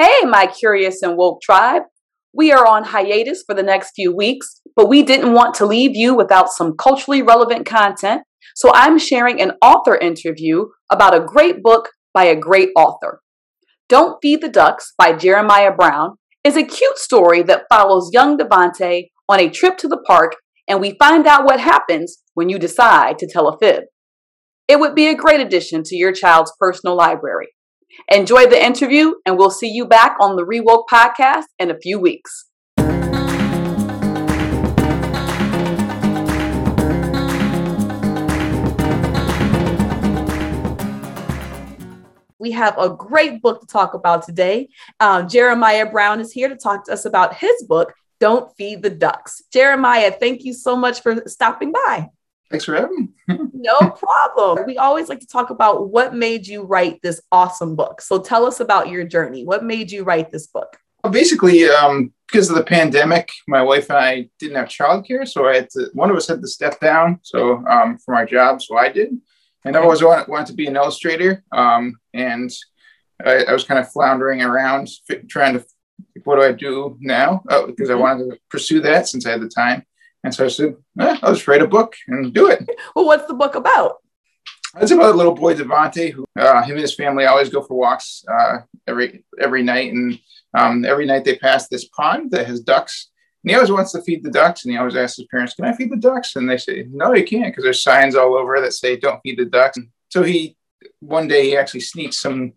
Hey, my curious and woke tribe. We are on hiatus for the next few weeks, but we didn't want to leave you without some culturally relevant content. So I'm sharing an author interview about a great book by a great author. Don't Feed the Ducks by Jeremiah Brown is a cute story that follows young Devante on a trip to the park, and we find out what happens when you decide to tell a fib. It would be a great addition to your child's personal library. Enjoy the interview, and we'll see you back on the Rewoke podcast in a few weeks. We have a great book to talk about today. Jeremiah Brown is here to talk to us about his book, Don't Feed the Ducks. Jeremiah, thank you so much for stopping by. Thanks for having me. No problem. We always like to talk about what made you write this awesome book. So tell us about your journey. What made you write this book? Well, basically, because of the pandemic, my wife and I didn't have childcare, so one of us had to step down. So for my job, so I did. And I always wanted to be an illustrator. And I was kind of floundering around trying to, what do I do now? Because I wanted to pursue that since I had the time. And so I said, I'll just write a book and do it. Well, what's the book about? It's about a little boy, Devante, who him and his family always go for walks every night. And every night they pass this pond that has ducks. And he always wants to feed the ducks. And he always asks his parents, can I feed the ducks? And they say, no, you can't, because there's signs all over that say, don't feed the ducks. And so one day he actually sneaks some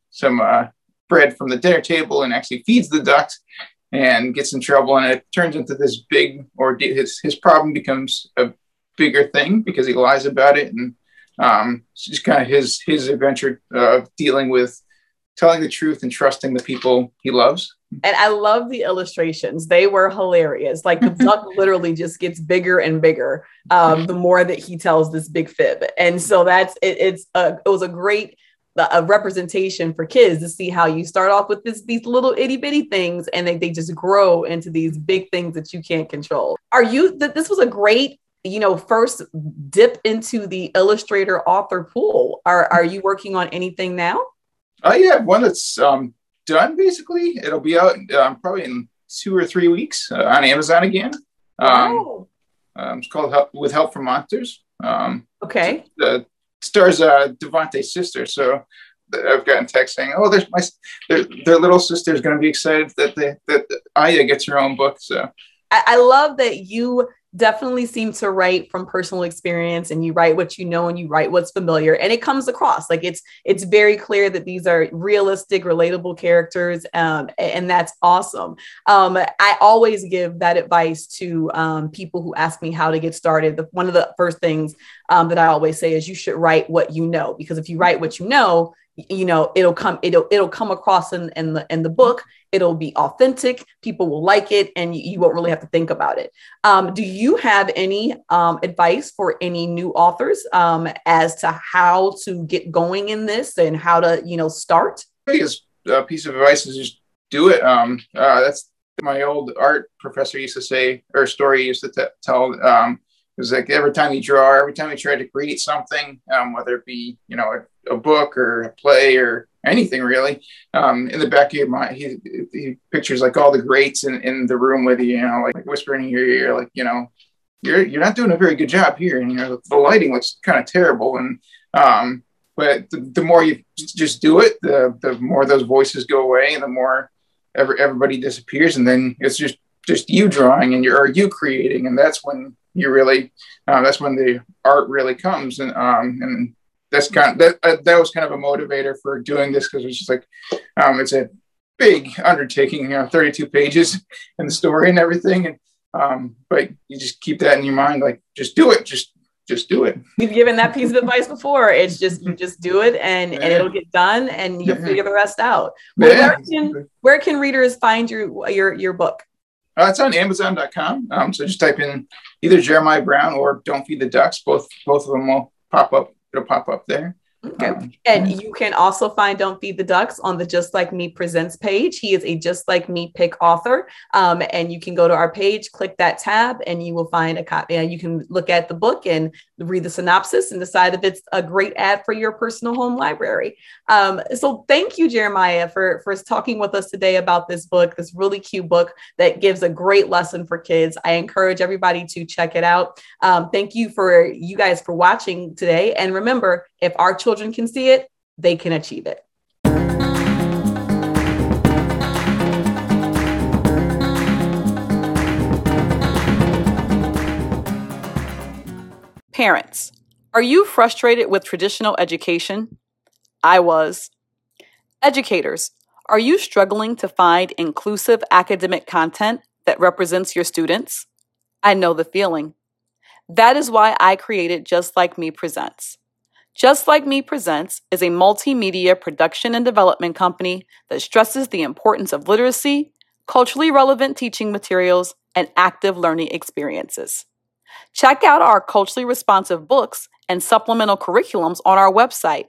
bread from the dinner table and actually feeds the ducks and gets in trouble. And it turns into this big ordeal. His problem becomes a bigger thing because he lies about it. And it's just kind of his adventure dealing with telling the truth and trusting the people he loves. And I love the illustrations. They were hilarious. Like the duck literally just gets bigger and bigger the more that he tells this big fib. And so it was a great representation for kids to see how you start off with these little itty bitty things and they just grow into these big things that you can't control. This was a great, first dip into the illustrator author pool. Are you working on anything now? Yeah, one that's done basically. It'll be out probably in 2 or 3 weeks on Amazon again. It's called With Help from Monsters. Okay. Stars Devante's sister. So I've gotten text saying, their little sister is going to be excited that Aya gets her own book. So I love that you definitely seem to write from personal experience, and you write what you know and you write what's familiar, and it comes across like it's very clear that these are realistic, relatable characters, and that's awesome. I always give that advice to people who ask me how to get started. One of the first things that I always say is you should write what you know, because if you write what you know, it'll come across in the book. It'll be authentic. People will like it, and you won't really have to think about it. Do you have any advice for any new authors as to how to get going in this and how to, start? I think a piece of advice is just do it. That's my old art professor used to say, or story he used to tell. It was like every time you draw, every time you try to create something, whether it be, a book or a play or anything really, in the back of your mind, he pictures like all the greats in the room with you, like whispering in your ear, like, you're not doing a very good job here. And, the lighting looks kind of terrible. And, but the more you just do it, the more those voices go away and the more everybody disappears. And then it's just you drawing and you creating. And that's when you really, that's when the art really comes. And that's that was kind of a motivator for doing this, because it's just like, it's a big undertaking, 32 pages in the story and everything. And, but you just keep that in your mind, like, just do it. Just do it. You've given that piece of advice before. It's just, you just do it and it'll get done and you'll figure the rest out. Where can readers find your book? It's on Amazon.com. So just type in either Jeremiah Brown or Don't Feed the Ducks. Both of them will pop up. It'll pop up there. Okay. And you can also find Don't Feed the Ducks on the Just Like Me Presents page. He is a Just Like Me pick author. And you can go to our page, click that tab, and you will find a copy. And you can look at the book and read the synopsis and decide if it's a great ad for your personal home library. So thank you, Jeremiah, for talking with us today about this book, this really cute book that gives a great lesson for kids. I encourage everybody to check it out. Thank you guys for watching today. And remember, if our children can see it, they can achieve it. Parents, are you frustrated with traditional education? I was. Educators, are you struggling to find inclusive academic content that represents your students? I know the feeling. That is why I created Just Like Me Presents. Just Like Me Presents is a multimedia production and development company that stresses the importance of literacy, culturally relevant teaching materials, and active learning experiences. Check out our culturally responsive books and supplemental curriculums on our website,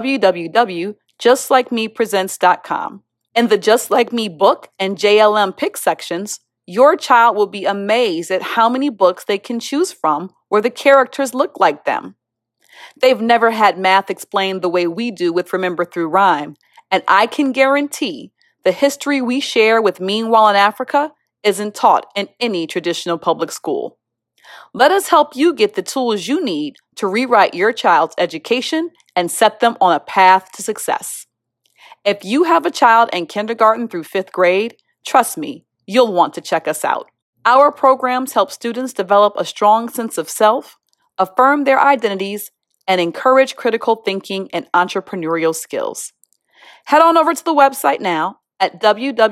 www.justlikemepresents.com. In the Just Like Me book and JLM pick sections, your child will be amazed at how many books they can choose from where the characters look like them. They've never had math explained the way we do with Remember Through Rhyme, and I can guarantee the history we share with Meanwhile in Africa isn't taught in any traditional public school. Let us help you get the tools you need to rewrite your child's education and set them on a path to success. If you have a child in kindergarten through 5th grade, trust me, you'll want to check us out. Our programs help students develop a strong sense of self, affirm their identities, and encourage critical thinking and entrepreneurial skills. Head on over to the website now at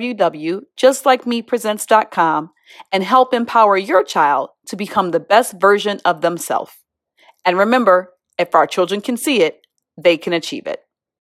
www.justlikemepresents.com and help empower your child to become the best version of themselves. And remember, if our children can see it, they can achieve it.